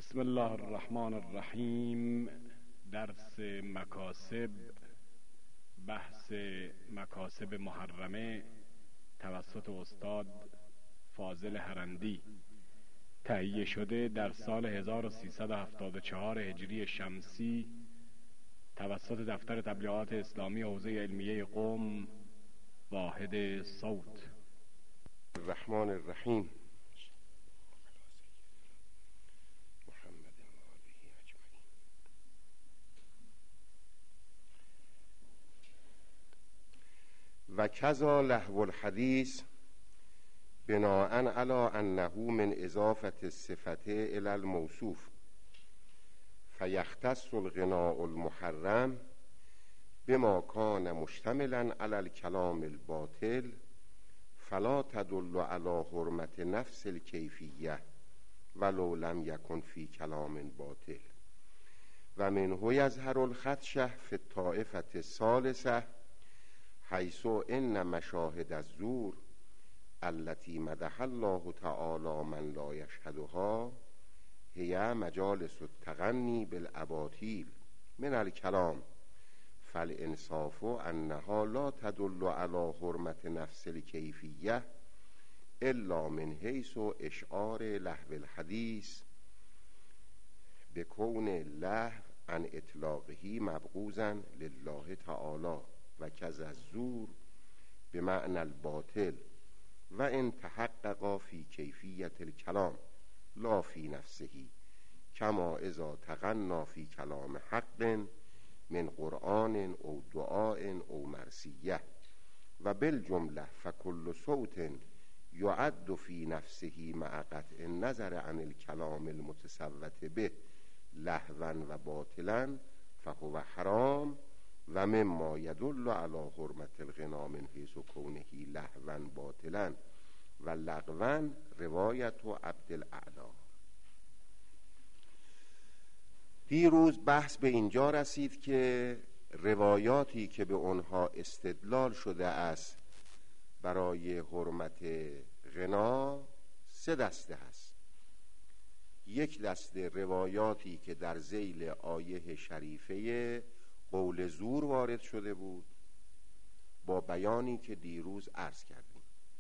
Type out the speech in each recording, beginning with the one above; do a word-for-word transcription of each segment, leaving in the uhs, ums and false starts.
بسم الله الرحمن الرحیم. درس مکاسب، بحث مکاسب محرمه توسط استاد فاضل هرندی، تهیه شده در سال هزار و سیصد و هفتاد و چهار هجری شمسی توسط دفتر تبلیغات اسلامی حوزه علمیه قم، واحد صوت. الرحمن الرحیم. و کذا لهو الحدیث بناء علی انه من اضافه الصفه الی الموصوف فیختص الغناء المحرم بما کان مشتملا علی الکلام الباطل فلا تدل علی حرمت نفس الکیفیه ولو لم یکن فی کلام باطل و منه یظهر الخدشه فی الطائفه الثالثه حیث ان مشاهد الزور التي مدح الله تعالی من لا یشهدها هي مجالس التغنی بالاباطیل من الکلام فالانصاف انها لا تدل على حرمت نفس الکیفیه الا من حیث اشعار لهو الحدیث بکون لهو عن اطلاقه مبغوضا لله تعالی و کذا الزور بمعنى الباطل و ان تحقق فی کیفیت الکلام لا فی نفسه کما اذا تغنى فی کلام حق من قرآن او دعاء او مرثیه و بالجمله فکل صوت یعد فی نفسه مع قطع النظر عن الکلام المتصوت به لهوا و باطلا فهو حرام و مما یدل علی حرمت الغنا من حیث کونه لهوا باطلا و لغوا روایت و عبدالاعلی. دیروز بحث به اینجا رسید که روایاتی که به آنها استدلال شده است برای حرمت غنا سه دسته است. یک دسته روایاتی که در ذیل آیه شریفه قول زور وارد شده بود با بیانی که دیروز عرض کردیم.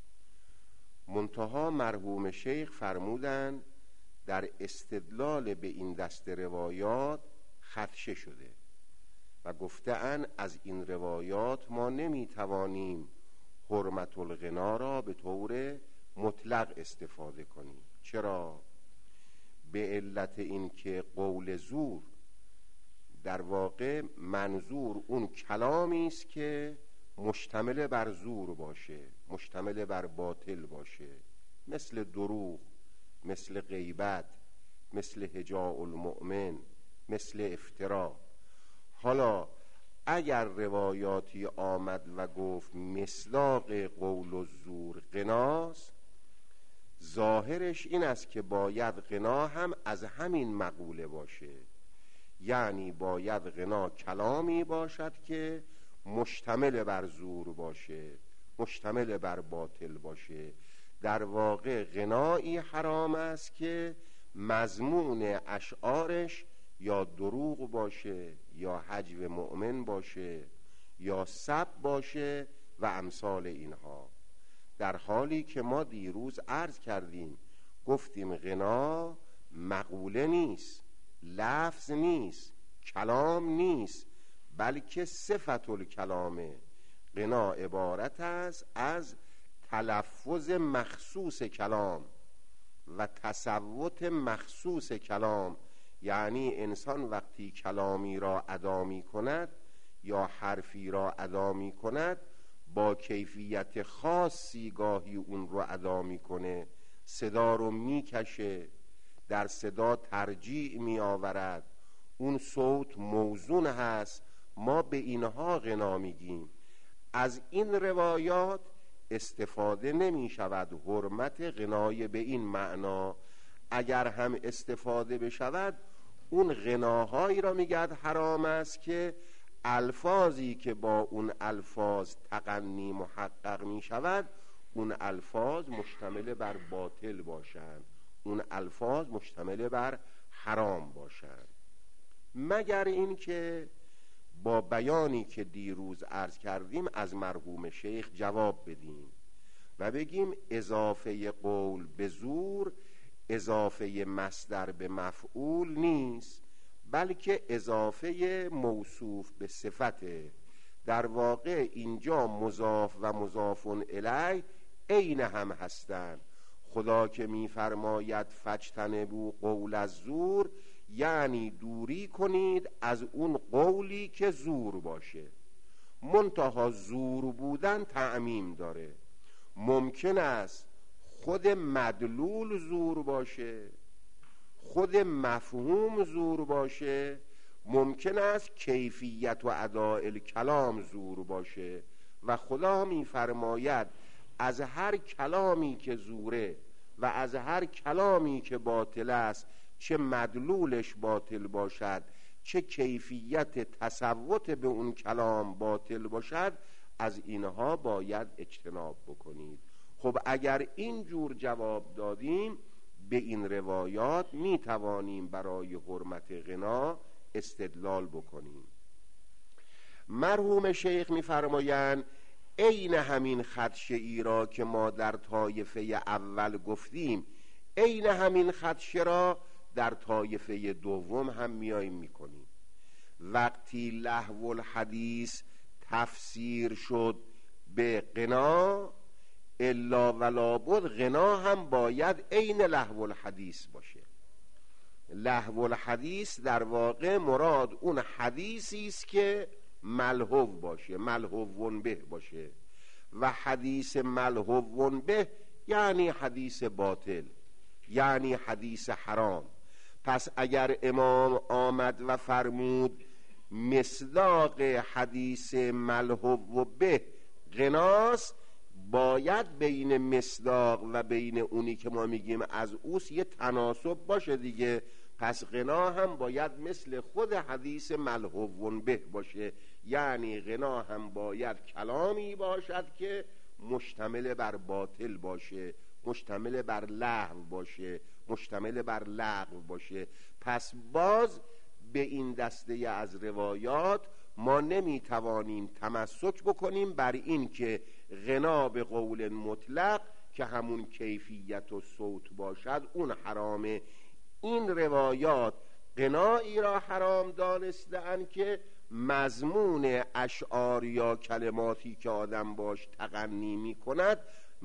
منتها مرحوم شیخ فرمودند در استدلال به این دسته روایات خدشه شده و گفته‌اند از این روایات ما نمیتوانیم حرمت الغنا را به طور مطلق استفاده کنیم. چرا؟ به علت این که قول زور در واقع منظور اون کلامی است که مشتمل بر زور باشه، مشتمل بر باطل باشه، مثل دروغ، مثل غیبت، مثل هجاء المؤمن، مثل افترا. حالا اگر روایاتی آمد و گفت مصداق قول الزور غناست، ظاهرش این است که باید غنا هم از همین مقوله باشه، یعنی باید غنا کلامی باشد که مشتمل بر زور باشه، مشتمل بر باطل باشه. در واقع غنایی حرام است که مضمون اشعارش یا دروغ باشه یا هجو مؤمن باشه یا سب باشه و امثال اینها، در حالی که ما دیروز عرض کردیم گفتیم غنا مقوله نیست، لفظ نیست، کلام نیست، بلکه صفت الکلامه. غنا عبارت است از تلفظ مخصوص کلام و تصوت مخصوص کلام، یعنی انسان وقتی کلامی را ادا می کند یا حرفی را ادا می کند با کیفیت خاصی گاهی اون رو ادا می کنه، صدا رو می کشه، در صدا ترجیع می آورد، اون صوت موزون هست، ما به اینها غنا میگیم. از این روایات استفاده نمی شود حرمت غنای به این معنا. اگر هم استفاده بشود اون غناهایی را میگد حرام است که الفاظی که با اون الفاظ تغنی محقق می شود اون الفاظ مشتمل بر باطل باشند، اون الفاظ مشتمل بر حرام باشند، مگر این که با بیانی که دیروز عرض کردیم از مرحوم شیخ جواب بدیم و بگیم اضافه قول به زور اضافه مصدر به مفعول نیست، بلکه اضافه موصوف به صفته. در واقع اینجا مضاف و مضاف الیه عین هم هستند. خدا که می‌فرماید فاجتنبوا قول الزور، یعنی دوری کنید از اون قولی که زور باشه. منتها زور بودن تعمیم داره. ممکن است خود مدلول زور باشه، خود مفهوم زور باشه، ممکن است کیفیت و اداء الکلام زور باشه و خدا می‌فرماید از هر کلامی که زوره و از هر کلامی که باطل است، چه مدلولش باطل باشد چه کیفیت تصوت به اون کلام باطل باشد، از اینها باید اجتناب بکنید. خب اگر این جور جواب دادیم به این روایات می توانیم برای حرمت غنا استدلال بکنیم. مرحوم شیخ می فرمایند عین همین خدشه ای را که ما در طایفه اول گفتیم، عین همین خدشه را در طایفه دوم هم میاییم میکنیم. وقتی لهو الحدیث تفسیر شد به غنا، الا ولا بد غنا هم باید عین لهو الحدیث باشه. لهو الحدیث در واقع مراد اون حدیثی است که ملهو باشه، ملهوون به باشه، و حدیث ملهوون به یعنی حدیث باطل، یعنی حدیث حرام. پس اگر امام آمد و فرمود مصداق حدیث ملهو به غناست، باید بین مصداق و بین اونی که ما میگیم از اوست یه تناسب باشه دیگه. پس غنا هم باید مثل خود حدیث ملهوون به باشه، یعنی غنا هم باید کلامی باشد که مشتمل بر باطل باشه، مشتمل بر لهو باشه، مشتمل بر لغو باشه. پس باز به این دسته از روایات ما نمیتوانیم تمسک بکنیم بر این که غنا به قول مطلق که همون کیفیت و صوت باشد اون حرامه. این روایات غنایی را حرام دانسته‌اند که مضمون اشعار یا کلماتی که آدم باش تغنی می کند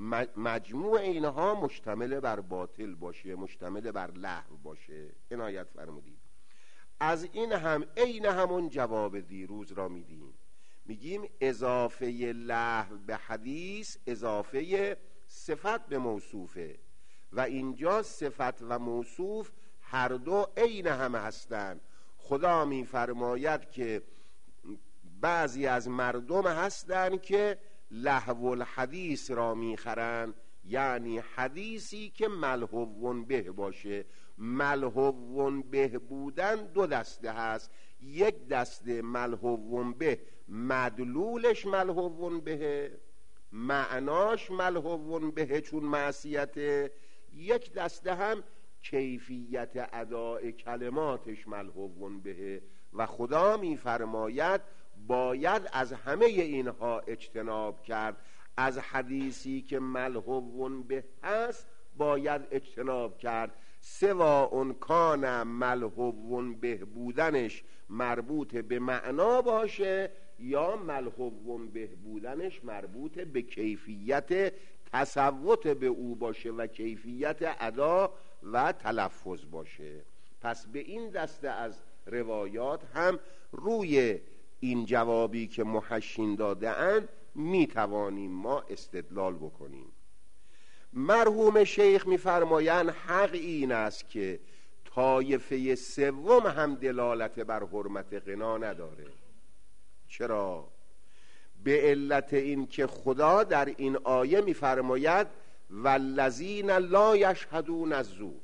مجموع اینها مشتمل بر باطل باشه، مشتمل بر لهو باشه. عنایت فرمودید. از این هم عین همون جواب دیروز را میدیم، میگیم اضافه لهو به حدیث اضافه صفت به موصوفه و اینجا صفت و موصوف هر دو عین هم هستند. خدا میفرماید که بعضی از مردم هستند که لهو الحدیث را میخرند، یعنی حدیثی که ملهوون به باشه. ملهوون به بودن دو دسته هست، یک دسته ملهوون به مدلولش ملهوون به، معناش ملهوون به چون معصیته، یک دسته هم کیفیت اداء کلماتش ملهوون به. و خدا میفرماید باید از همه اینها اجتناب کرد. از حدیثی که ملهوون به هست باید اجتناب کرد، سوا اون کان ملهوون به بودنش مربوط به معنا باشه یا ملهوون به بودنش مربوط به کیفیت تصوت به او باشه و کیفیت ادا و تلفظ باشه. پس به این دسته از روایات هم روی این جوابی که محشین داده اند می توانیم ما استدلال بکنیم. مرحوم شیخ می فرمایند حق این است که طایفه سوم هم دلالت بر حرمت غنا نداره. چرا؟ به علت این که خدا در این آیه می فرماید والذین لا یشهدون الزور،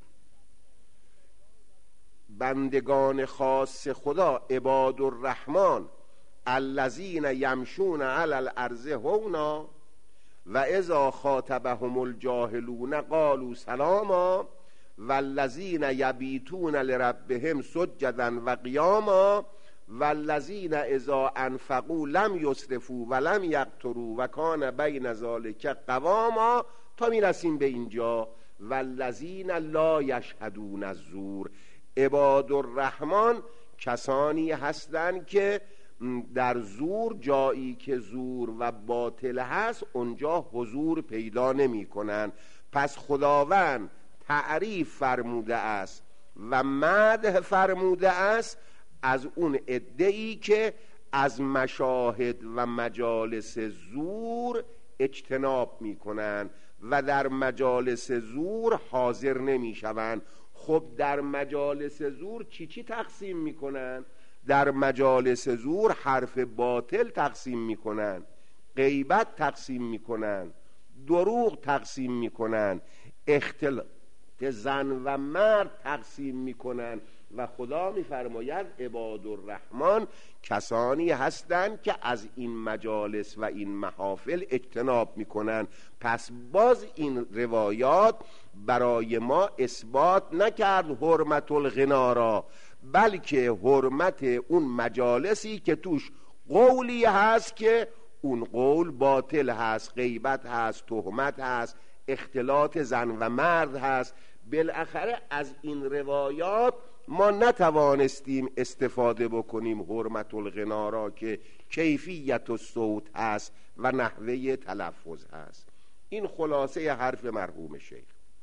بندگان خاص خدا عباد الرحمن الذین یمشون علی الارض هونا و اذا خاطبهم الجاهلون قالوا سلاما والذین یبیتون لربهم سجدا و قیاما والذین اذا انفقوا لم یسرفوا ولم یقتروا و کان بین ذلک قواما، تا میرسیم به اینجا والذین لا یشهدون الزور. عباد الرحمن کسانی هستند که در زور، جایی که زور و باطل هست، اونجا حضور پیدا نمی کنند. پس خداوند تعریف فرموده است و مدح فرموده است از اون عده‌ای که از مشاهد و مجالس زور اجتناب می کنند و در مجالس زور حاضر نمی شوند. خب در مجالس زور چی چی تقسیم می کنند؟ در مجالس زور حرف باطل تقسیم می کنند، غیبت تقسیم می کنند، دروغ تقسیم می کنند، اختلاط زن و مرد تقسیم می کنند. و خدا می فرماید عباد الرحمن کسانی هستند که از این مجالس و این محافل اجتناب می کنند. پس باز این روایات برای ما اثبات نکرد حرمت الغنا را، بلکه حرمت اون مجالسی که توش قولی هست که اون قول باطل هست، غیبت هست، تهمت هست، اختلاط زن و مرد هست. بالاخره از این روایات ما نتوانستیم استفاده بکنیم حرمت الغنا را که کیفیت الصوت هست و نحوه تلفظ هست. این خلاصه حرف مرحوم شیخ.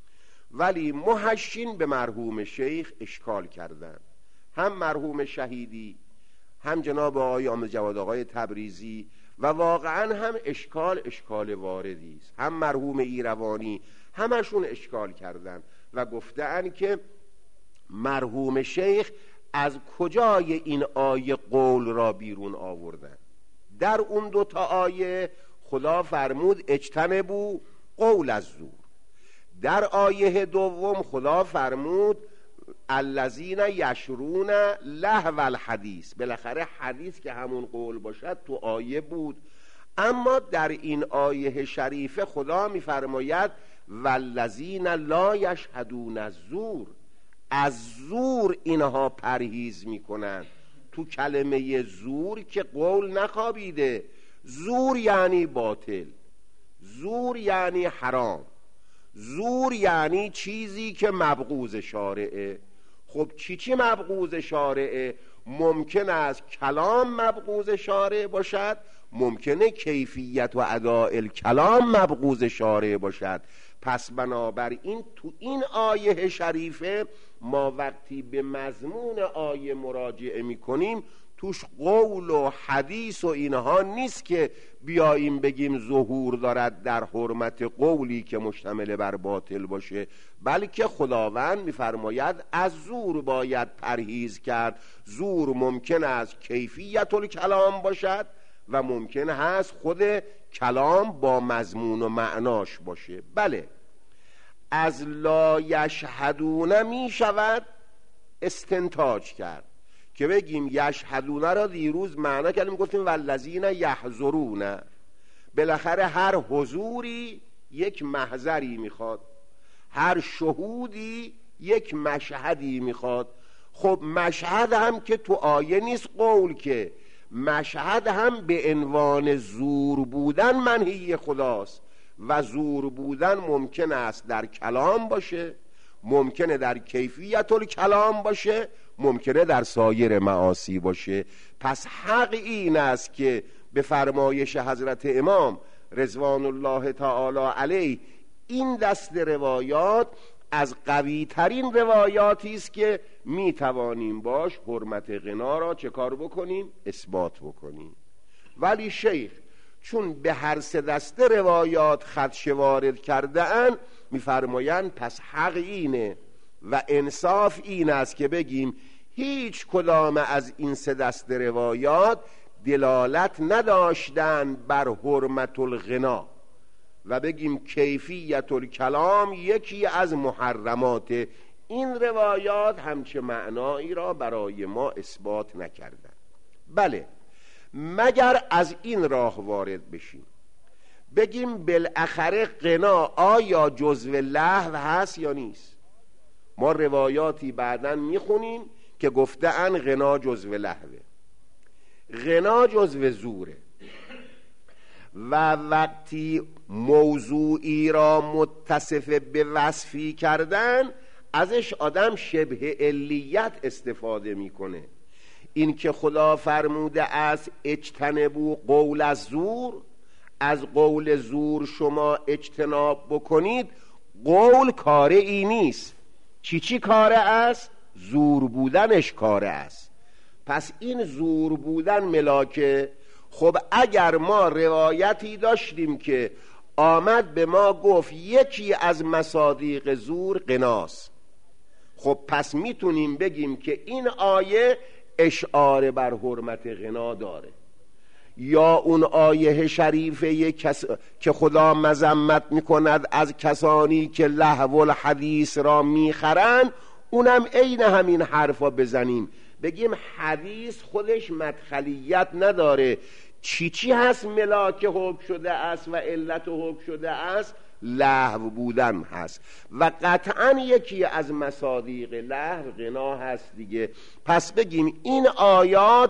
ولی محشین به مرحوم شیخ اشکال کردند، هم مرحوم شهیدی، هم جناب آقای عامل جواد آقای تبریزی، و واقعا هم اشکال اشکال واردی است. هم مرحوم ایروانی، همشون اشکال کردند و گفتند که مرحوم شیخ از کجای این آیه قول را بیرون آوردن؟ در اون دو تا آیه خدا فرمود اجتنبوا قول الزور. در آیه دوم خدا فرمود الذین یشرون لهو الحدیث. بالاخره حدیث که همون قول باشد تو آیه بود. اما در این آیه شریفه خدا میفرماید والذین لا یشهدون الزور. از زور اینها پرهیز میکنن. تو کلمه زور که قول نخوابیده. زور یعنی باطل، زور یعنی حرام، زور یعنی چیزی که مبغوض شارعه. خب چی چی مبغوض شارعه؟ ممکن است کلام مبغوض شارع باشد، ممکنه کیفیت و اداء الکلام مبغوض شارع باشد. پس بنابراین تو این آیه شریفه ما وقتی به مضمون آیه مراجعه میکنیم توش قول و حدیث و اینها نیست که بیاییم بگیم ظهور دارد در حرمت قولی که مشتمل بر باطل باشه، بلکه خداوند میفرماید از زور باید پرهیز کرد. زور ممکن است کیفیت الکلام باشد و ممکن هست خود کلام با مضمون و معناش باشه. بله، از لا یشهدون می شود استنتاج کرد که بگیم یشهدون را دیروز معنا کردیم، گفتیم والذین یحضرون. بالاخره هر حضوری یک محضری میخواد، هر شهودی یک مشهدی میخواد. خب مشهد هم که تو آیه نیست قول، که مشهد هم به عنوان زور بودن منهی خداست و زور بودن ممکن است در کلام باشه، ممکنه در کیفیت الکلام باشه، ممکنه در سایر معاصی باشه. پس حق این است که به فرمایش حضرت امام رضوان الله تعالی علیه این دست روایات از قوی ترین روایاتی است که می توانیم باش حرمت غنا را چه کار بکنیم؟ اثبات بکنیم. ولی شیخ چون به هر سه دسته روایات خدشه وارد کرده اند میفرمایند پس حق اینه و انصاف این است که بگیم هیچ کدام از این سه دسته روایات دلالت نداشتند بر حرمت الغنا و بگیم کیفیت الکلام یکی از محرمات. این روایات همچه معنایی را برای ما اثبات نکردند. بله، مگر از این راه وارد بشیم بگیم بالاخره غنا آیا جزو لهو هست یا نیست؟ ما روایاتی بعداً میخونیم که گفته ان غنا جزو لهوه، غنا جزو زوره و وقتی موضوعی را متصف به وصفی کردن ازش آدم شبه علیت استفاده میکنه. این که خدا فرموده است اجتنبوا قول الزور، از قول زور شما اجتناب بکنید، قول کاره ای نیست. چی چی کاره است؟ زور بودنش کاره است. پس این زور بودن ملاکه. خب اگر ما روایتی داشتیم که آمد به ما گفت یکی از مصادیق زور غناست، خب پس میتونیم بگیم که این آیه اشعار بر حرمت غنا داره. یا اون آیه شریفه کس... که خدا مذمت میکند از کسانی که لهو الحدیث را میخرند، اونم عین همین حرفا بزنیم، بگیم حدیث خودش مدخلیت نداره. چی چی هست ملاک حکم شده است و علت حکم شده است؟ لهو بودن هست و قطعا یکی از مصادیق لهو غنا هست دیگه. پس بگیم این آیات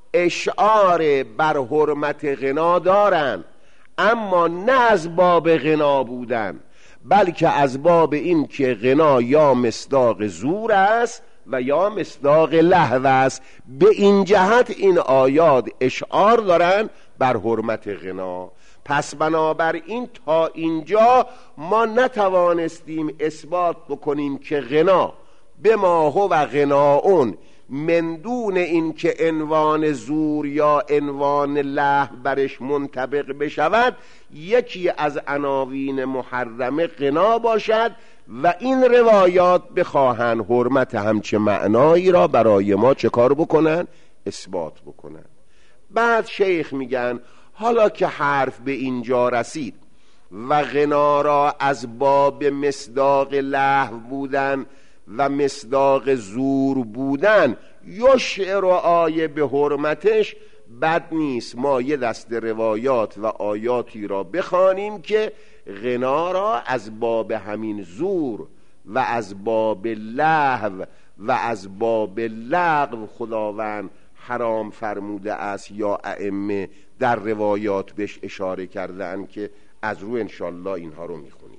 اشعار بر حرمت غنا دارن، اما نه از باب غنا بودن، بلکه از باب این که غنا یا مصداق زور است و یا مصداق لهو است. به این جهت این آیات اشعار دارن بر حرمت غنا. پس بنابراین تا اینجا ما نتوانستیم اثبات بکنیم که غنا به ما هو و غناون من دون این که عنوان زور یا عنوان لهو برش منطبق بشود یکی از عناوین محرمه غنا باشد و این روایات بخواهن حرمت همچه معنایی را برای ما چه کار بکنن؟ اثبات بکنن. بعد شیخ میگن حالا که حرف به اینجا رسید و غنا را از باب مصداق لهو بودن و مصداق زور بودن یشعر آیه به حرمتش، بد نیست ما یه دست روایات و آیاتی را بخوانیم که غنا را از باب همین زور و از باب لهو و از باب لغو خداوند حرام فرموده است یا ائمه در روایات بهش اشاره کردن که از رو انشالله اینها رو میخونیم.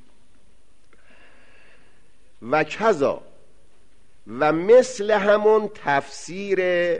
و کذا و مثل همون تفسیر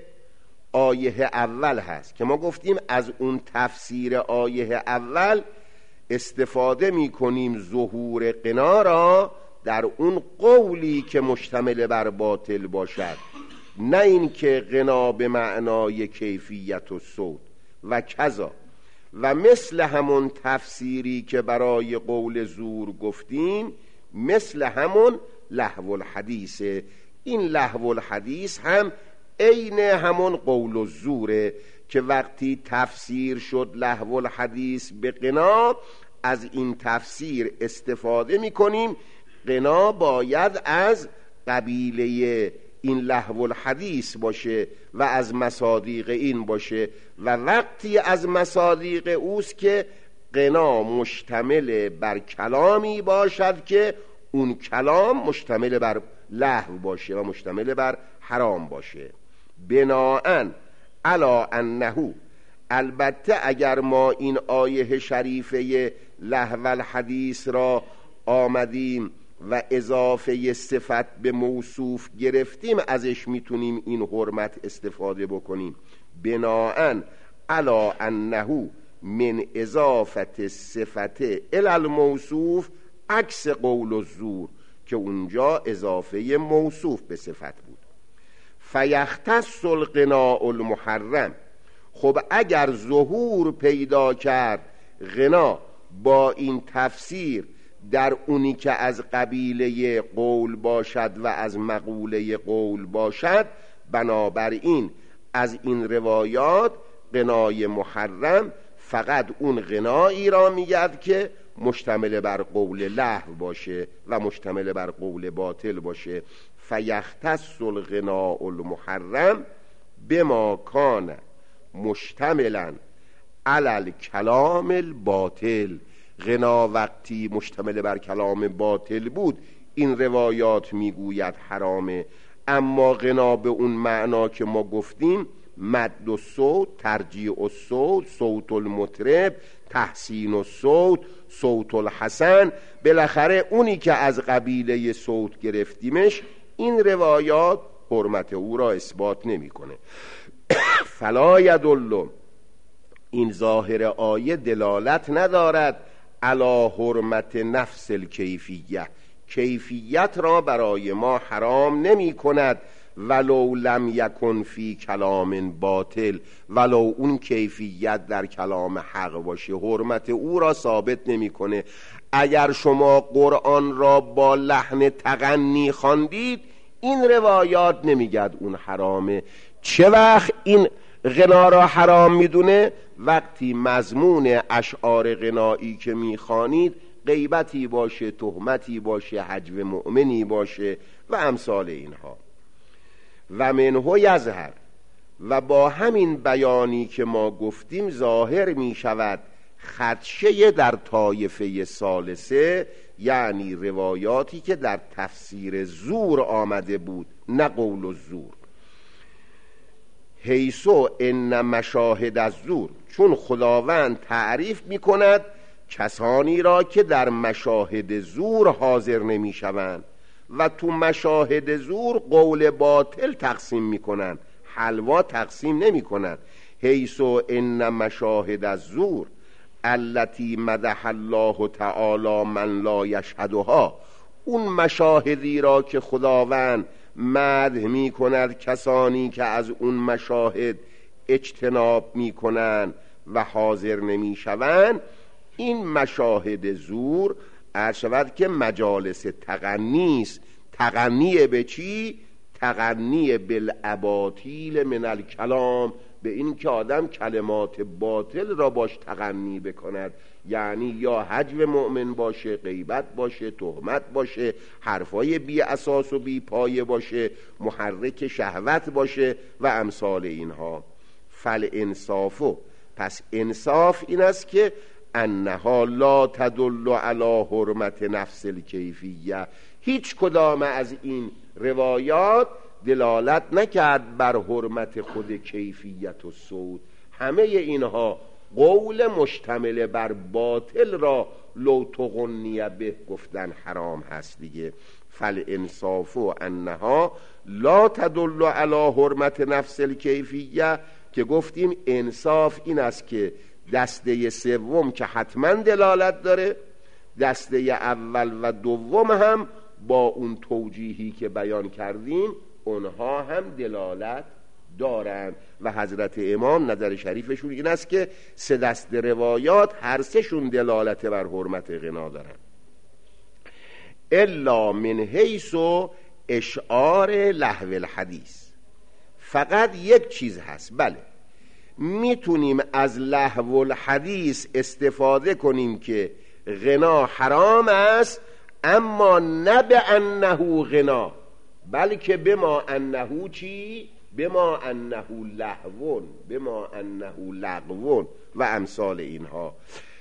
آیه اول هست که ما گفتیم از اون تفسیر آیه اول استفاده میکنیم ظهور غنا را در اون قولی که مشتمل بر باطل باشد، نه این که غنا به معنای کیفیت و صوت. و کذا و مثل همون تفسیری که برای قول زور گفتیم مثل همون لهو الحدیث، این لهو الحدیث هم عین همون قول الزوره که وقتی تفسیر شد لهو الحدیث به غنا از این تفسیر استفاده میکنیم. غنا باید از قبیله این لهو الحدیث باشه و از مصادیق این باشه و وقتی از مصادیق اوست که غنا مشتمل بر کلامی باشد که اون کلام مشتمل بر لهو باشه و مشتمل بر حرام باشه. بناءن علی انه، البته اگر ما این آیه شریفه لهو الحدیث را آمدیم و اضافه صفت به موصوف گرفتیم ازش میتونیم این حرمت استفاده بکنیم. بناءن علی انه من اضافت صفت الی الموصوف عکس قول الزور که اونجا اضافه موصوف به صفت بود. فیختص الغناء المحرم، خب اگر ظهور پیدا کرد غنا با این تفسیر در اونی که از قبیله قول باشد و از مقوله قول باشد، بنابراین از این روایات غنای محرم فقط اون غنایی را میگد که مشتمل بر قول لهو باشه و مشتمل بر قول باطل باشه. فیختص الغناء المحرم بما کان مشتملا علی الکلام الباطل، غنا وقتی مشتمل بر کلام باطل بود این روایات میگوید حرامه. اما غنا به اون معنا که ما گفتیم، مد الصوت، ترجیع الصوت، صوت المطرب، تحسین الصوت، صوت الحسن، بالاخره اونی که از قبیله صوت گرفتیمش، این روایات حرمت او را اثبات نمیکنه. فلا یدل، این ظاهر آیه دلالت ندارد علی حرمت نفس الکیفیه، کیفیت را برای ما حرام نمی کند، ولو لم یکن فی کلام باطل، ولو اون کیفیت در کلام حق باشه، حرمت او را ثابت نمی کنه. اگر شما قرآن را با لحن تغنی خواندید، این روایات نمیگد اون حرامه. چه وقت این غنا را حرام میدونه؟ وقتی مضمون اشعار غنایی که میخوانید غیبتی باشه، تهمتی باشه، هجو مؤمنی باشه و امثال اینها. و منه یظهر، و با همین بیانی که ما گفتیم ظاهر می شود خدشه در طایفه ثالثه، یعنی روایاتی که در تفسیر زور آمده بود، نه قول الزور. حیثو ان مشاهد الزور، چون خداوند تعریف می کند کسانی را که در مشاهد زور حاضر نمی شوند و تو مشاهد زور قول باطل تقسیم می کنند، حلوا تقسیم نمی کنند. حیثو ان مشاهد الزور التي مدح الله تعالی من لا یشهدها، اون مشاهدی را که خداوند مدح می کند کسانی که از اون مشاهد اجتناب می کنند و حاضر نمی شوند، این مشاهد زور عرض شود که مجالس تغنی است. تغنی به چی؟ تغنی بالاباطیل من الکلام، به این که آدم کلمات باطل را باش تغنی بکند، یعنی یا هجو مؤمن باشه، غیبت باشه، تهمت باشه، حرفای بی اساس و بی پایه باشه، محرک شهوت باشه و امثال اینها. فالانصافو، پس انصاف این است که انها لا تدل علی حرمت نفس الکیفیه، هیچ کدام از این روایات دلالت نکرد بر حرمت خود کیفیت و صوت. همه اینها قول مشتمل بر باطل را لو تغنیه به گفتن حرام هست دیگه. فالانصاف انها لا تدل علی حرمت نفس الکیفیه، که گفتیم انصاف این است که دسته سوم که حتما دلالت داره، دسته اول و دوم هم با اون توجیهی که بیان کردیم اونها هم دلالت دارن. و حضرت امام نظر شریفشون این است که سه دسته روایات هر سهشون دلالت بر حرمت غنا دارن. الا من حیث اشعار لهو الحدیث، فقط یک چیز هست، بله میتونیم از لهو الحدیث استفاده کنیم که غنا حرام است، اما نه به انه غنا، بلکه بما انه چی؟ بما انه لهون، بما انه لغون و امثال اینها.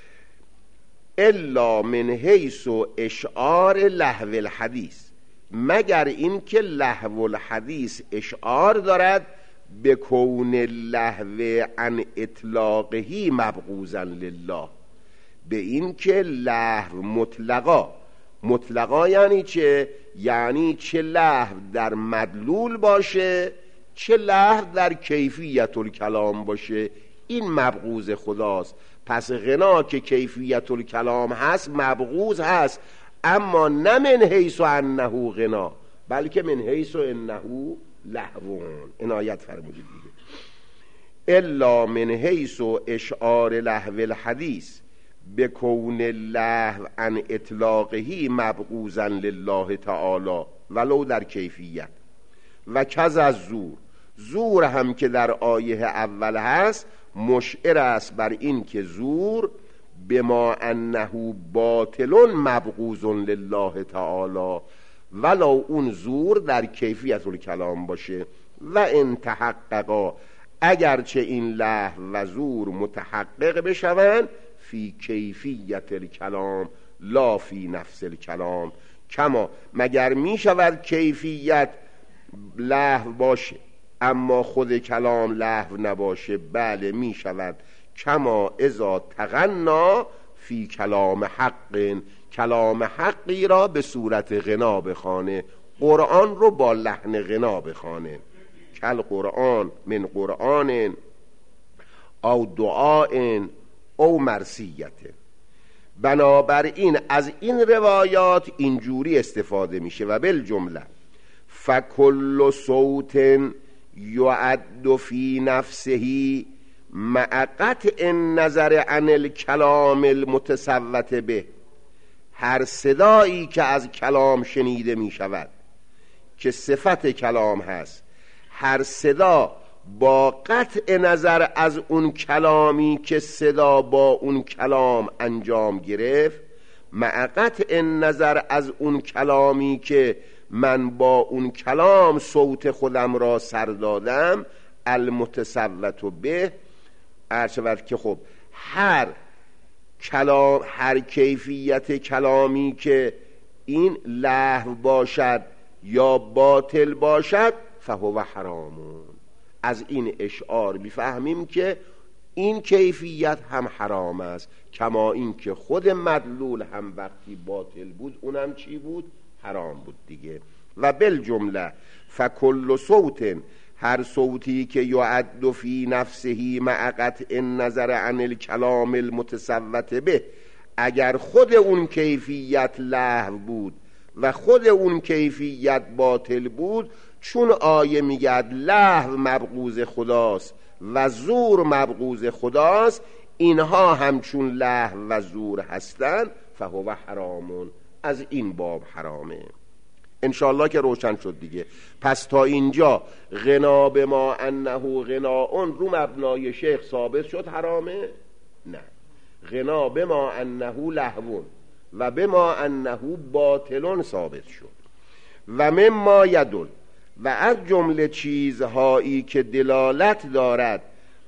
الا من حیث اشعار لهو الحدیث، مگر این که لهو الحدیث اشعار دارد به کون لهو عن اطلاقهی مبغوزا لله، به این که لهو مطلقا، مطلقا یعنی چه؟ یعنی چه لهو در مدلول باشه، چه لهو در کیفیت الکلام باشه، این مبغوز خداست. پس غنا که کیفیت الکلام هست مبغوز هست، اما نه من حیث انه غنا، بلکه من حیث انه لهوون. عنایت فرمودید دیگه. الا من حیث اشعار لهو الحدیث به کون لهو عن اطلاقهی مبغوزا لله تعالی ولو در کیفیت. و کز از زور، زور هم که در آیه اول هست مشعر است بر این که زور بما انه باطل مبغوز لله تعالی، ولو اون زور در کیفیت الکلام باشه. و ان تحققا، اگرچه این لهو و زور متحقق بشوند، فی کیفیت الکلام لا فی نفس الکلام، کما مگر می شود کیفیت لهو باشه اما خود کلام لهو نباشه؟ بله می شود. کما اذا تغنا فی کلام حق، کلام حقی را به صورت غنا بخوانه، قرآن رو با لحن غنا بخوانه. کل قرآن من قرآن او دعاء او مرثیت. بنابراین از این روایات اینجوری استفاده میشه و بالجمله فکل صوت یعد فی نفسه مع قطع النظر عن الکلام المتصوت به، هر صدایی که از کلام شنیده می شود که صفت کلام هست، هر صدا با قطع نظر از اون کلامی که صدا با اون کلام انجام گرفت، مع قطع نظر از اون کلامی که من با اون کلام صوت خودم را سر دادم، المتصوت به، عرض که خب هر کلام، هر کیفیت کلامی که این لهو باشد یا باطل باشد فهو حرامون. از این اشعار میفهمیم که این کیفیت هم حرام است، کما این که خود مدلول هم وقتی باطل بود اونم چی بود؟ حرام بود دیگه. و بالجمله فکل صوت، هر صوتی که یعد فی نفسه مع قطع النظر عن الکلام المتصوت به، اگر خود اون کیفیت لهو بود و خود اون کیفیت باطل بود، چون آیه میگه لهو مبغوض خداست و زور مبغوض خداست، اینها همچون لهو و زور هستن فهو حرامون، از این باب حرامه. انشاءالله که روشن شد دیگه. پس تا اینجا غنا به ما انه غناء رو مبنای شیخ ثابت شد حرامه؟ نه. غنا به ما انه لهو و به ما انه باطل ثابت شد. و مما یدل، و از جمله چیزهایی که دلالت دارد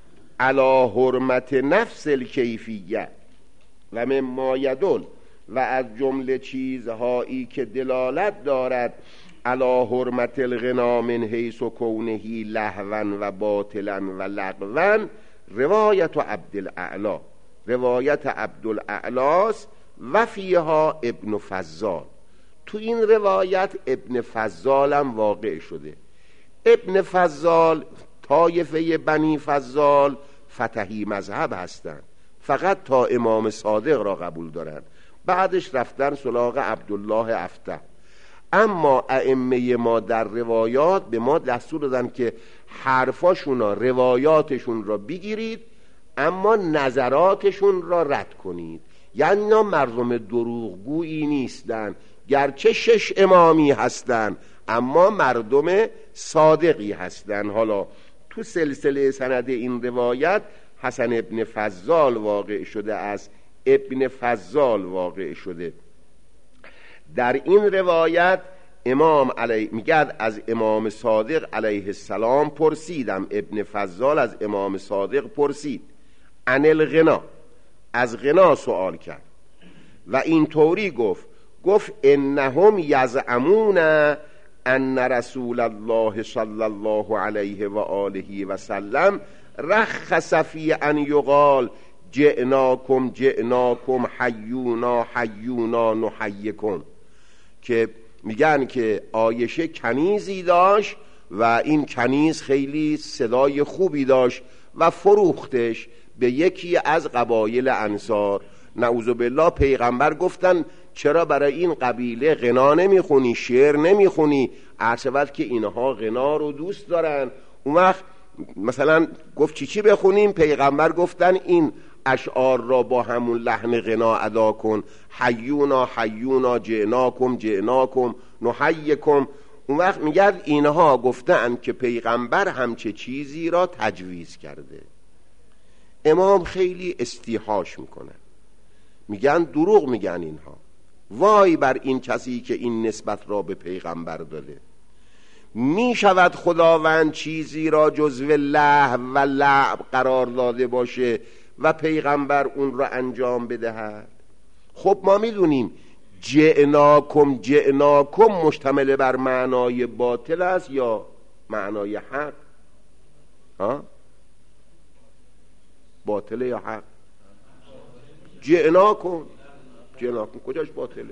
علی حرمت نفس الکیفیت، و مما یدل، و از جمله چیزهایی که دلالت دارد علی حرمت الغنا من حیث کونه لهوا و باطلا و لغوا، روایت عبدالاعلی، روایت عبدالاعلاست و فیها ابن فضال. تو این روایت ابن فضال هم واقع شده. ابن فضال طایفه بنی فضال فتحی مذهب هستند، فقط تا امام صادق را قبول دارند، بعدش رفتن سراغ عبدالله افتح. اما ائمه ما در روایات به ما دستور دادن که حرفاشون را، روایاتشون را بگیرید اما نظراتشون را رد کنید. یعنی اینا مردم دروغگویی نیستن، گرچه شش امامی هستن اما مردم صادقی هستن. حالا تو سلسله سند این روایت حسن ابن فضال واقع شده است، ابن فضال واقع شده. در این روایت امام علیه میگه از امام صادق علیه السلام پرسیدم، ابن فضال از امام صادق پرسید عن الغنا، از غنا سوال کرد و این طوری گفت گفت انهم یزعمون ان رسول الله صلی الله علیه و آله و سلم رخص فی ان یقال جئناکم جئناکم حیونا حیونا نحییکم، که میگن که عایشه کنیزی داشت و این کنیز خیلی صدای خوبی داشت و فروختش به یکی از قبایل انصار. نعوذ بالله پیغمبر گفتن چرا برای این قبیله غنا نمیخونی، شعر نمیخونی؟ عرض که اینها غنا رو دوست دارن. اون وقت مثلا گفت چی چی بخونیم؟ پیغمبر گفتن این اشعار را با همون لحن غنا ادا کن، حیونا حیونا جئناکم جئناکم نحییکم. اون وقت میگرد اینها گفتن که پیغمبر همچه چیزی را تجویز کرده. امام خیلی استیحاش میکنن، میگن دروغ میگن اینها، وای بر این کسی که این نسبت را به پیغمبر داده. میشود خداوند چیزی را جزو لهو و لعب قرار داده باشه و پیغمبر اون را انجام بدهد؟ خب ما میدونیم جئناکم جئناکم مشتمل بر معنای باطل است یا معنای حق؟ ها؟ باطل یا حق؟ جئناکم جئناکم کجاش باطله؟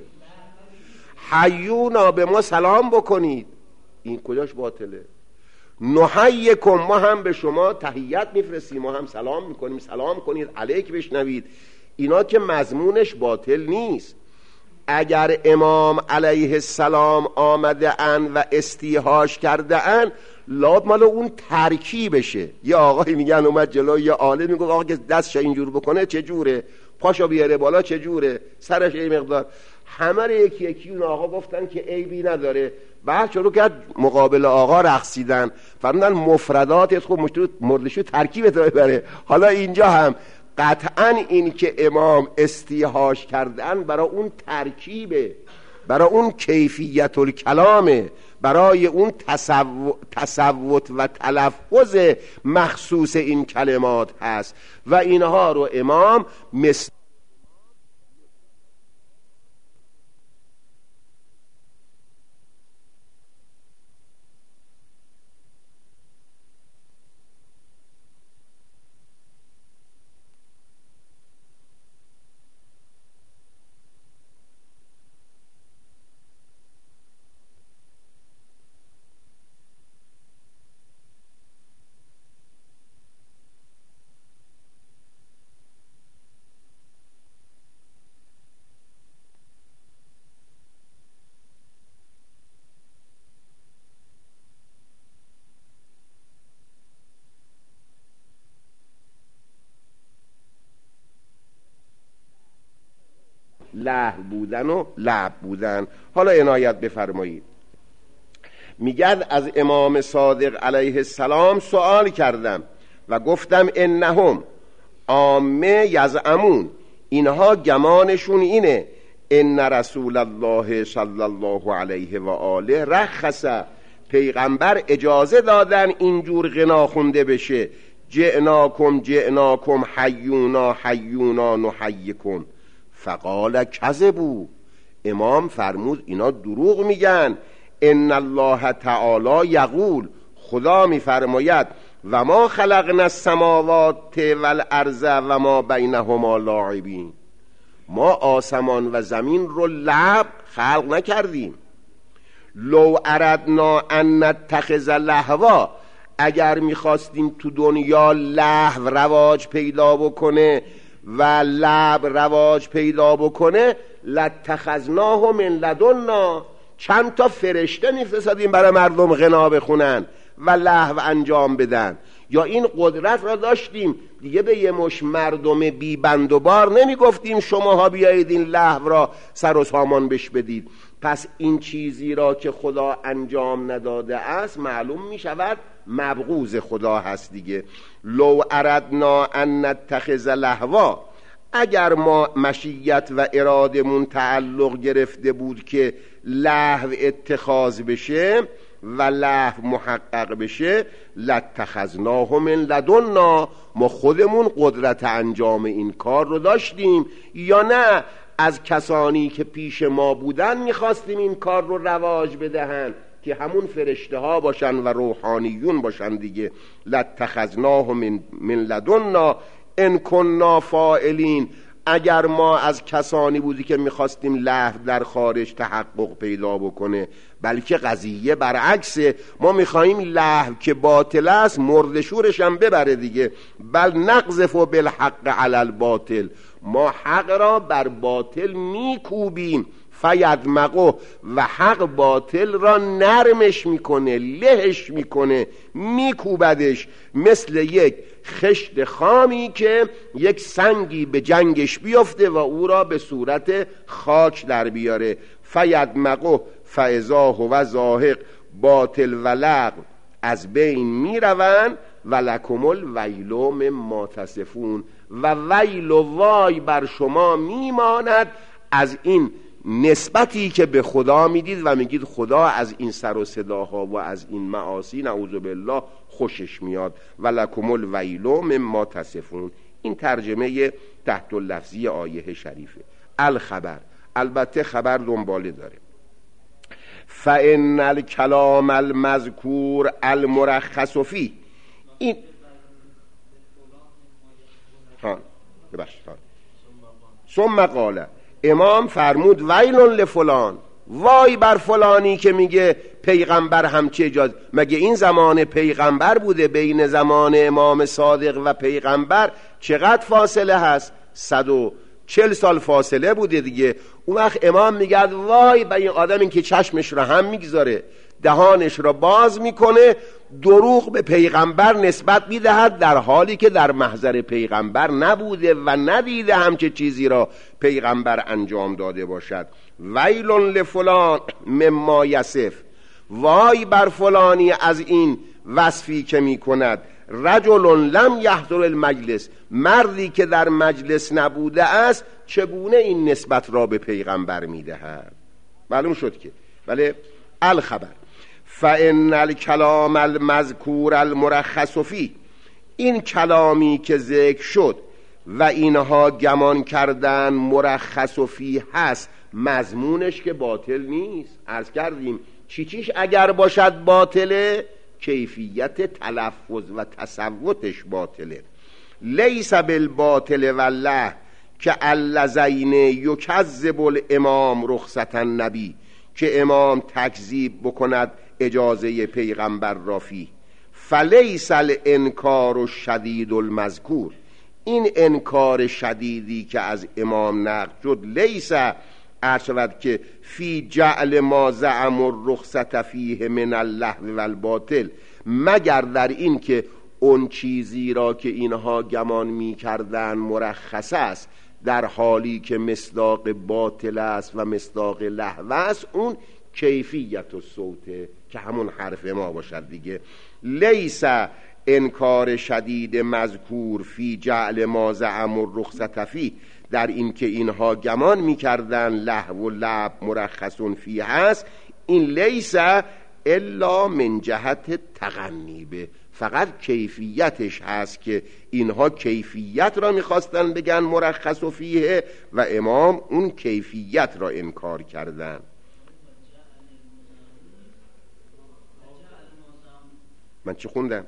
حیونا به ما سلام بکنید، این کجاش باطله؟ نحییکم ما هم به شما تحیت میفرستیم، ما هم سلام میکنیم، سلام کنید علیک بشنوید، اینا که مضمونش باطل نیست. اگر امام علیه السلام آمده ان و استیحاش کرده ان لابد مال اون ترکیبشه. یه آقایی میگن اومد جلو یه عالم میگه آقا که دستش اینجور بکنه چه جوره، پاشو بیاره بالا چه جوره، سرش این مقدار، همه رو یکی یکی اون آقا گفتن که عیبی نداره. بعد شروع کرد مقابل آقا رقصیدن، فرمودن مفردات خوب مردشو ترکیبت ببره. حالا اینجا هم قطعا این که امام استیحاش کردن برای اون ترکیبه، برای اون کیفیت الکلامه، برای اون تصوت و تلفظ مخصوص این کلمات هست و اینها رو امام مثل لهو بودن و لعب بودن. حالا عنایت بفرمایید، میگد از امام صادق علیه السلام سوال کردم و گفتم انهم عامه یزعمون، اینها گمانشون اینه، ان رسول الله صلی الله علیه و آله رخص، پیغمبر اجازه دادن اینجور غنا خونده بشه، جئناکم جئناکم حیونا حیونا نحییکم. فقال کذبوا، امام فرمود اینا دروغ میگن. ان الله تعالی یقول، خدا میفرماید و ما خلقنا السماوات والارض و ما بینهما لاعبین، ما آسمان و زمین رو لعب خلق نکردیم. لو اردنا ان نتخذ لهوا، اگر میخواستیم تو دنیا لهو رواج پیدا بکنه و لعب رواج پیدا بکنه، لاتخذناه من لدنا، چند تا فرشته میفرستادیم برای مردم غنا بخونن و لهو انجام بدن، یا این قدرت را داشتیم دیگه. به یه مش مردم بی بند و بار نمیگفتیم شماها بیایید این لهو را سر و سامان بش بدید. پس این چیزی را که خدا انجام نداده است معلوم می شود مبغوض خدا هست دیگه. لو اردنا ان نتخذ لهوا، اگر ما مشیت و ارادمون تعلق گرفته بود که لهو اتخاذ بشه و لهو محقق بشه، لاتخذناه من لدنا، ما خودمون قدرت انجام این کار رو داشتیم، یا نه از کسانی که پیش ما بودن میخواستیم این کار رو رواج بدهن که همون فرشته ها باشن و روحانیون باشن دیگه. لاتخذناه من, من لدنا ان كنا فاعلین، اگر ما از کسانی بودی که میخواستیم لهو در خارج تحقق پیدا بکنه. بلکه قضیه برعکسه، ما میخواییم لهو که باطل است مردشورش هم ببره دیگه. بل نقذف بالحق علی الباطل، ما حق را بر باطل میکوبیم، فیدمغه، و حق باطل را نرمش میکنه، لهش میکنه، میکوبدش، مثل یک خشت خامی که یک سنگی به جنگش بیفته و او را به صورت خاک در بیاره. فیدمغه فاذا هو زاهق، باطل و لغو از بین میروند. و لکم الویل مما تصفون، و ویل و وای بر شما میماند از این نسبتی که به خدا میدید و میگید خدا از این سر و صداها و از این معاصی نعوذ بالله خوشش میاد. و لکم الویل مما تصفون. این ترجمه تحت اللفظی آیه شریفه. الخبر، البته خبر دنباله داره. فإن الکلام المذکور المرخص فیه، این ها ببخشید ثم قال، امام فرمود ویل لفلان، وای بر فلانی که میگه پیغمبر همچه اجازه. مگه این زمان پیغمبر بوده؟ بین زمان امام صادق و پیغمبر چقدر فاصله هست؟ صد و چل سال فاصله بوده دیگه. اون وقت امام میگه وای بر این آدم، این که چشمش را هم میگذاره، دهانش را باز میکنه، دروغ به پیغمبر نسبت میدهد، در حالی که در محضر پیغمبر نبوده و ندیده همچه چیزی را پیغمبر انجام داده باشد. ویل لفلان مما یصف، وای بر فلانی از این وصفی که میکند. رجل لم یحضر المجلس، مردی که در مجلس نبوده است چگونه این نسبت را به پیغمبر میدهد؟ معلوم شد که بله. الخبر فإن الکلام المذکور المرخص فیه، این کلامی که ذکر شد و اینها گمان کردن مرخص فیه هست، مضمونش که باطل نیست. عرض کردیم چی چیش اگر باشد باطله؟ کیفیت تلفظ و تصوتش باطله. لیس بالباطل والله که اللذین یکذب الامام رخصت النبی، که امام تکذیب بکند اجازه پیغمبر را فیه. فلیس الانکار الشدید المذکور، این انکار شدیدی که از امام نقل شد، لیس ارشد که فی جعل ما زعم الرخصت فیه من اللهو و الباطل، مگر در این که اون چیزی را که اینها گمان می کردن مرخص است در حالی که مصداق باطل است و مصداق لهو است، اون کیفیت و صوته که همون حرف ما باشد دیگه. لیس انکار شدید مذکور فی جعل ما زعم الرخصت فیه، در این که اینها گمان میکردن لهو و لعب مرخصون فیه هست، این لیس الا من جهت تغنیبه، فقط کیفیتش هست که اینها کیفیت را میخواستن بگن مرخص فیه و امام اون کیفیت را انکار کردن. من چی خوندم؟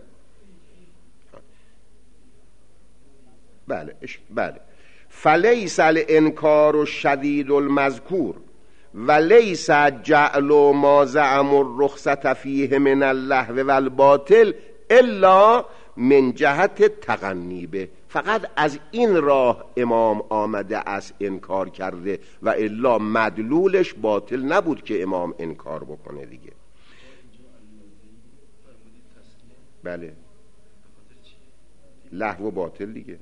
بله بله. فلیس الانکار الشدید المذکور و لیس جعل ما زعم الرخصت فیه من اللهو و الباطل الا من جهت تغنیبه، فقط از این راه امام آمده است انکار کرده و الا مدلولش باطل نبود که امام انکار بکنه دیگه. بله لهو و باطل دیگه.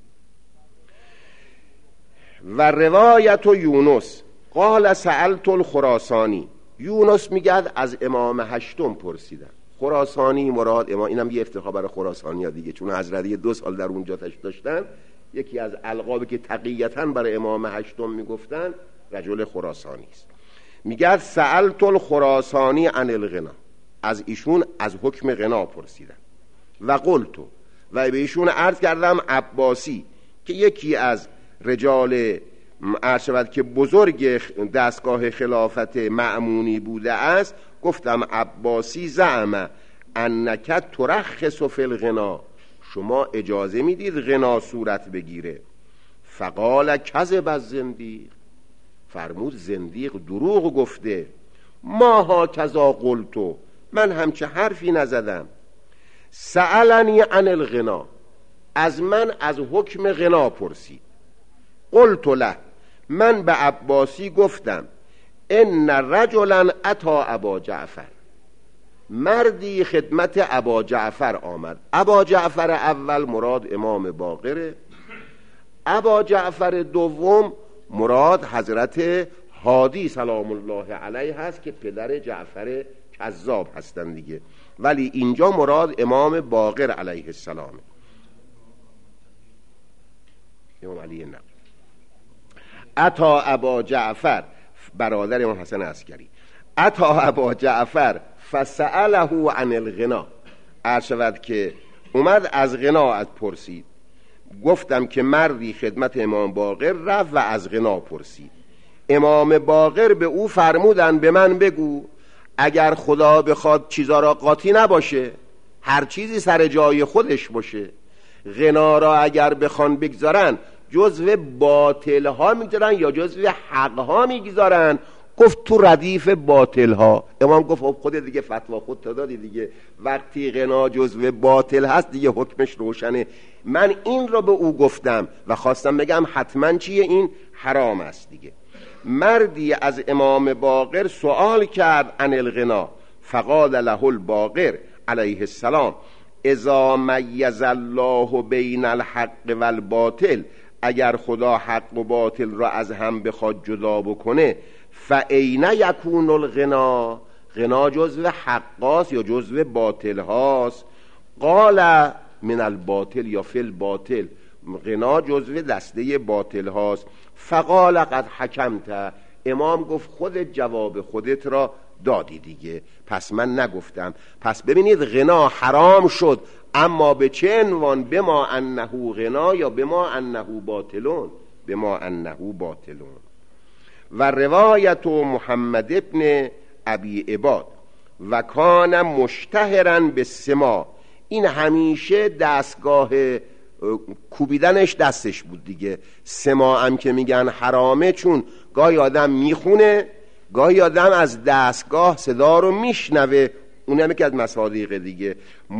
و روایت یونس قال سألت الخراسانی، یونس میگد از امام هشتم پرسیدم. خراسانی مراد امام، اینم یه افتخار برای خراسانی ها دیگه، چون حضرت دو سال در اونجا داشتن. یکی از القابی که تقییتاً برای امام هشتم میگفتن رجل خراسانی است. میگد سألت الخراسانی عن الغنا، از ایشون از حکم غنا پرسیدم. و قلتو، و به ایشون عرض کردم عباسی که یکی از رجال عرشبت که بزرگ دستگاه خلافت مأمونی بوده است، گفتم عباسی زعم انک ترخص فی الغنا، شما اجازه میدید غنا صورت بگیره. فقال کذب الزندیق، فرمود زندیق دروغ گفته. ما ها کذا قلتو، من همچه حرفی نزدم. سألنی عن الغنا، از من از حکم غنا پرسید. قلت له، من به عباسی گفتم ان رجلا اتا ابا جعفر، مردی خدمت ابا جعفر آمد. ابا جعفر اول مراد امام باقره، ابا جعفر دوم مراد حضرت هادی سلام الله علیه هست که پدر جعفر کذاب هستن دیگه، ولی اینجا مراد امام باقر علیه السلام، امام علی نقل. اتا ابا جعفر برادر امام حسن عسکری، اتا ابا جعفر فسأله عن الغنا، عرض که اومد از غنا از پرسید. گفتم که مردی خدمت امام باقر رفت و از غنا پرسید. امام باقر به او فرمودن به من بگو اگر خدا بخواد چیزا را قاطی نباشه، هر چیزی سر جای خودش باشه، غنا را اگر بخوان بگذارن جزو باطل ها میگذارن یا جزو حق ها میگذارن؟ گفت تو ردیف باطل ها. امام گفت خب خود دیگه فتوا خود تا دادی دیگه، وقتی غنا جزو باطل هست دیگه حکمش روشنه. من این را به او گفتم و خواستم بگم حتما چیه، این حرام است دیگه. مردی از امام باقر سوال کرد عن الغنا، فقال له الباقر علیه السلام اذا میز الله بین الحق و الباطل، اگر خدا حق و باطل را از هم بخواد جدا بکنه، فاین یکون الغنا، غنا جزو حقاست یا جزو باطل هاست؟ قال من الباطل یا فی الباطل، غنا جزو دسته باطل هاست. فقال قد حکمت، امام گفت خودت جواب خودت را دادی دیگه، پس من نگفتم. پس ببینید غنا حرام شد، اما به چه عنوان؟ بما انه غنا یا بما انه باطلون؟ بما انه باطلون. و روایت محمد ابن ابی عباد و کان مشتهرا بالسما، این همیشه دستگاه کوبیدنش دستش بود دیگه. سما هم که میگن حرامه چون گاهی آدم میخونه، گاهی آدم از دستگاه صدا رو میشنوه، اونم که از مصادیق دیگه.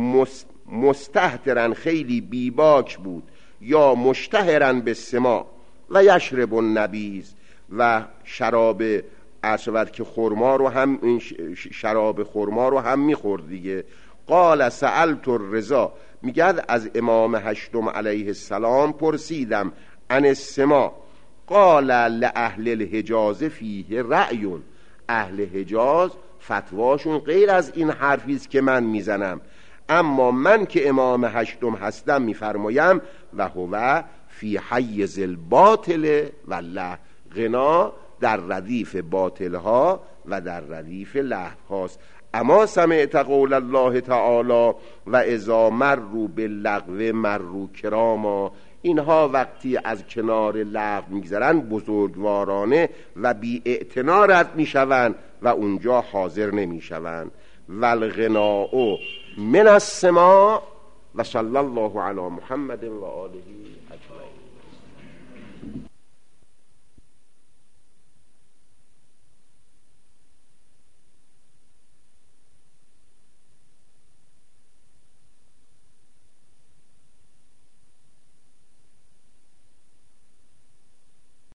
مستهترن خیلی بیباک بود، یا مشتهرن به سما و یشرب النبیذ، و شراب عرشبت که خرما رو هم، شراب خرما رو هم میخورد دیگه. قال سألت الرضا، میگه از امام هشتم علیه السلام پرسیدم عن السما، قال لأهل الحجاز فیه رأی، اهل حجاز فتواشون غیر از این حرفیست که من میزنم، اما من که امام هشتم هستم میفرمایم و هو فی حیز الباطل والله، غنا در ردیف باطل ها و در ردیف لهو هاست. اما سمعت قول الله تعالی و اذا مروا باللغو مروا کراما، اینها وقتی از کنار لغو میگذرن بزرگوارانه و بی اعتنا رد میشوند و اونجا حاضر نمیشوند. والغناء من السماء و صلی الله علی محمد و آله.